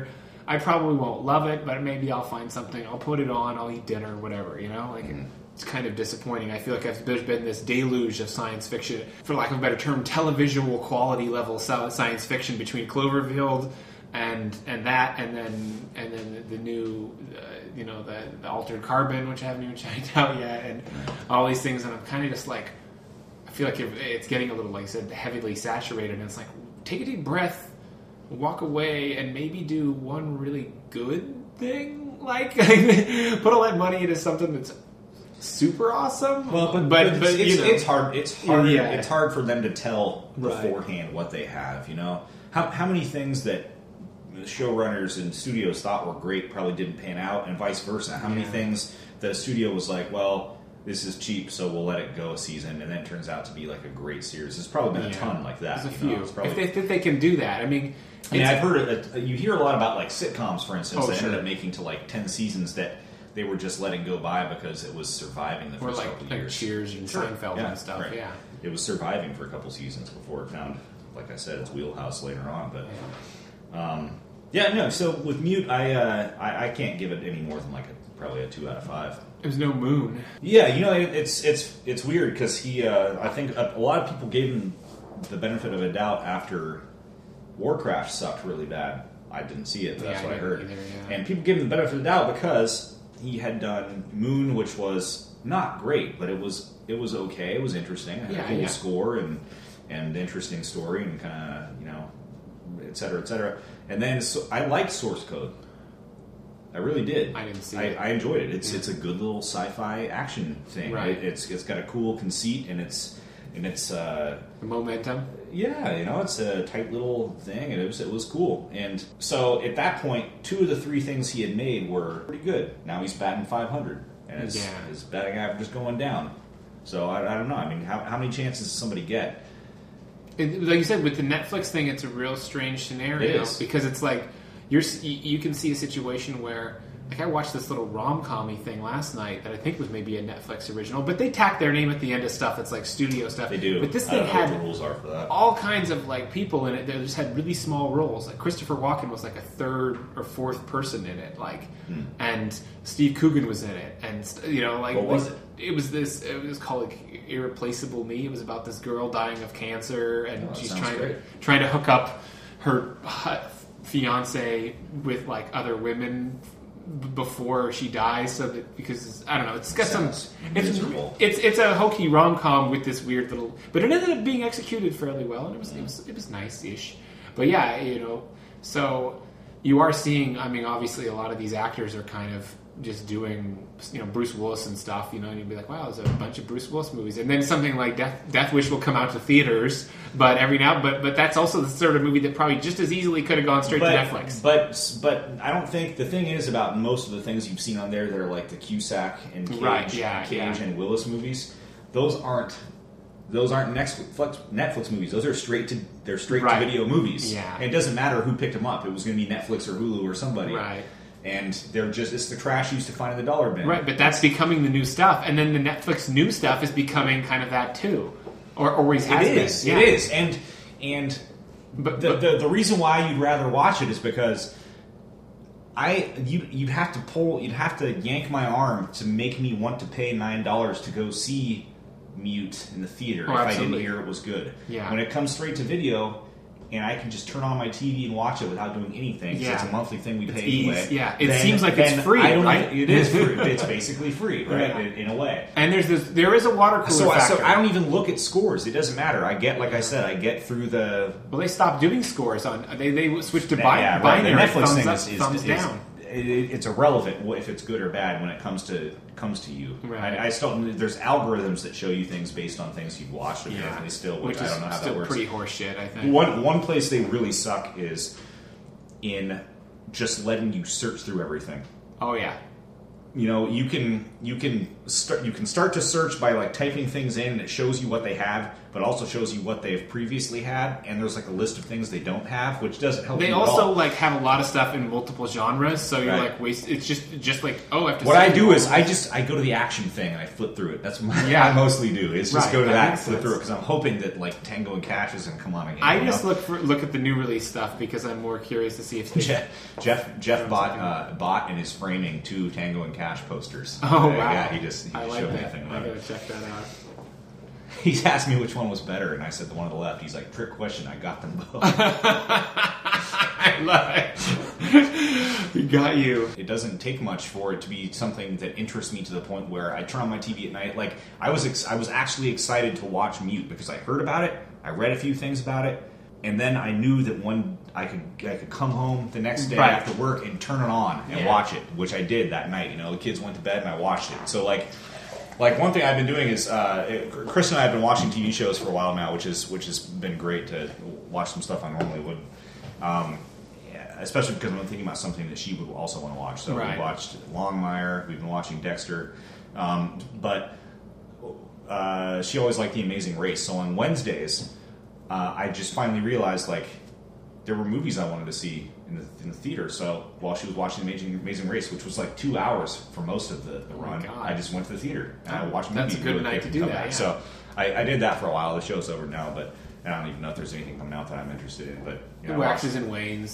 A: I probably won't love it, but maybe I'll find something. I'll put it on. I'll eat dinner, whatever. You know, like mm. it's kind of disappointing. I feel like I've, there's been this deluge of science fiction, for lack of a better term, televisual quality level science fiction between Cloverfield and and that, and then and then the new, uh, you know, the, the Altered Carbon, which I haven't even checked out yet, and all these things, and I'm kind of just like, I feel like it's getting a little, like I said, heavily saturated, and it's like, take a deep breath. Walk away and maybe do one really good thing, like put all that money into something that's super awesome.
B: Well, but but, but, but it's, you know, it's hard. It's hard. Yeah. It's hard for them to tell beforehand right. what they have. You know, how how many things that showrunners and studios thought were great probably didn't pan out, and vice versa. How yeah. many things that a studio was like, well, this is cheap, so we'll let it go a season, and then it turns out to be like a great series. There's probably been a yeah. ton like that.
A: There's a
B: you
A: few.
B: Know, probably,
A: if, they, if they can do that, I mean.
B: I mean, I've heard it. You hear a lot about like sitcoms, for instance,
A: oh,
B: that
A: sure.
B: ended up making to like ten seasons that they were just letting go by because it was surviving the first
A: or like,
B: couple of
A: like
B: years.
A: Cheers and
B: sure.
A: Seinfeld
B: yeah,
A: and stuff.
B: Right.
A: Yeah,
B: it was surviving for a couple seasons before it found, like I said, its wheelhouse later on. But yeah, um, yeah no. So with Mute, I, uh, I I can't give it any more than like a, probably a two out of five.
A: There's no moon.
B: Yeah, you know, it, it's it's it's weird because he. Uh, I think a, a lot of people gave him the benefit of a doubt after Warcraft sucked really bad. I didn't see it, but that's
A: yeah,
B: what I, I heard.
A: Either, yeah.
B: And people gave him the benefit of the doubt because he had done Moon, which was not great, but it was it was okay. It was interesting. It had
A: yeah,
B: a cool
A: yeah.
B: score and and interesting story and kind of, you know, et cetera, et cetera. And then so, I liked Source Code. I really did.
A: I didn't see
B: I,
A: it.
B: I enjoyed it. It's
A: yeah.
B: it's a good little sci-fi action thing.
A: Right.
B: It, it's it's got a cool conceit and it's and it's uh,
A: momentum.
B: Yeah, you know, it's a tight little thing, and it was it was cool. And so at that point, two of the three things he had made were pretty good. Now he's batting five hundred, and his,
A: yeah.
B: his batting average is going down. So I, I don't know. I mean, how how many chances does somebody get?
A: It, like you said, with the Netflix thing, it's a real strange scenario
B: it is.
A: because it's like you're you can see a situation where. Like I watched this little rom-com-y thing last night that I think was maybe a Netflix original, but they tack their name at the end of stuff that's like studio stuff.
B: They do.
A: But this
B: I
A: thing
B: don't know
A: had
B: what the rules are for that.
A: all kinds of like people in it that just had really small roles. Like Christopher Walken was like a third or fourth person in it, like, hmm. and Steve Coogan was in it, and you know, like
B: what was it?
A: It was this. It was called like, Irreplaceable Me. It was about this girl dying of cancer, and
B: oh,
A: she's trying
B: great.
A: to trying to hook up her fiance with like other women before she dies, so that because I don't know, it's got some it's
B: miserable.
A: it's it's a hokey rom com with this weird little, but it ended up being executed fairly well, and it was it was it was nice-ish. But yeah, you know, so you are seeing. I mean, obviously, a lot of these actors are kind of just doing, you know, Bruce Willis and stuff, you know, and you'd be like, wow, there's a bunch of Bruce Willis movies, and then something like Death, Death Wish will come out to theaters, but every now, but but that's also the sort of movie that probably just as easily could have gone straight
B: but,
A: to Netflix.
B: But but I don't think the thing is about most of the things you've seen on there that are like the Cusack and Cage,
A: right, yeah,
B: Cage
A: yeah.
B: and Willis movies. Those aren't those aren't Netflix Netflix movies. Those are straight to they're straight
A: right.
B: to video movies.
A: Yeah,
B: and it doesn't matter who picked them up. It was going to be Netflix or Hulu or somebody.
A: Right.
B: And they're just, it's the trash used to find in the dollar bin.
A: Right, but that's becoming the new stuff. And then the Netflix new stuff is becoming kind of that too. Or always has
B: it is,
A: been.
B: It
A: yeah.
B: is. And and
A: but,
B: the,
A: but,
B: the the reason why you'd rather watch it is because I you you'd have to pull, you'd have to yank my arm to make me want to pay nine dollars to go see Mute in the theater
A: oh,
B: if
A: absolutely.
B: I didn't hear it was good.
A: Yeah.
B: When it comes straight to video, and I can just turn on my T V and watch it without doing anything.
A: Yeah.
B: It's a monthly thing we
A: it's
B: pay
A: easy.
B: anyway.
A: Yeah, it
B: then,
A: seems like it's free,
B: I don't
A: right?
B: Even, it is free. It's basically free, right?
A: Yeah.
B: In, in a way.
A: And there's this. There is a water cooler
B: so,
A: factor.
B: so I don't even look at scores. It doesn't matter. I get, like I said, I get through the.
A: Well, they stopped doing scores on. They they switched to
B: yeah,
A: bi-
B: yeah, right.
A: binary.
B: The Netflix
A: thumbs
B: thing
A: up,
B: is, is,
A: thumbs
B: is,
A: down.
B: It, it's irrelevant if it's good or bad when it comes to comes to you.
A: Right.
B: I, I still there's algorithms that show you things based on things you've watched. Apparently,
A: Yeah.
B: still, which,
A: which
B: I don't know how
A: still
B: that works.
A: Pretty horseshit, I think.
B: One one place they really suck is in just letting you search through everything.
A: Oh yeah.
B: You know, you can you can start you can start to search by like typing things in and it shows you what they have, but it also shows you what they've previously had, and there's like a list of things they don't have, which doesn't help
A: They
B: you
A: also
B: at all.
A: like have a lot of stuff in multiple genres, so you're
B: Right.
A: like waste. It's just just like oh, I have to
B: What
A: see
B: I
A: it
B: do
A: all.
B: is I just I go to the action thing and I flip through it. That's what
A: Yeah.
B: I mostly do. Is just
A: Right,
B: go to
A: that
B: that and
A: makes
B: flip
A: sense.
B: through it because I'm hoping that like Tango and Cash is going to come on again.
A: I
B: you
A: just
B: know?
A: look for look at the new release stuff because I'm more curious to see if they,
B: Jeff Jeff, Jeff bought uh, bought in his framing two Tango and Cash posters.
A: Oh
B: Uh,
A: wow!
B: Yeah, he just he
A: I
B: just
A: like
B: showed me a
A: that.
B: thing
A: I
B: about
A: gotta
B: it.
A: check that out.
B: He's asked me which one was better, and I said the one on the left. He's like, trick question. I got them both.
A: I love it. He got you.
B: It doesn't take much for it to be something that interests me to the point where I turn on my T V at night. Like I was, ex- I was actually excited to watch Mute because I heard about it, I read a few things about it, and then I knew that one I could, I could come home the next day
A: Right.
B: after work and turn it on and
A: Yeah.
B: watch it, which I did that night. You know, the kids went to bed and I watched it. So like, like one thing I've been doing is uh, it, Chris and I have been watching T V shows for a while now, which is which has been great to watch some stuff I normally would. Um, Especially because I'm thinking about something that she would also want to watch. So
A: Right.
B: we watched Longmire. We've been watching Dexter, um, but uh, she always liked The Amazing Race. So on Wednesdays, uh, I just finally realized like there were movies I wanted to see in the, in the theater. So while she was watching The Amazing, Amazing Race, which was like two hours for most of the, the
A: Oh my
B: run,
A: God.
B: I just went to the theater and I watched a movie.
A: That's a good
B: really
A: night
B: quick
A: to
B: and
A: do
B: come
A: that,
B: back.
A: yeah.
B: So I, I did that for a while. The show's over now, but I don't even know if there's anything coming out that I'm interested in. But you know,
A: It waxes and wanes.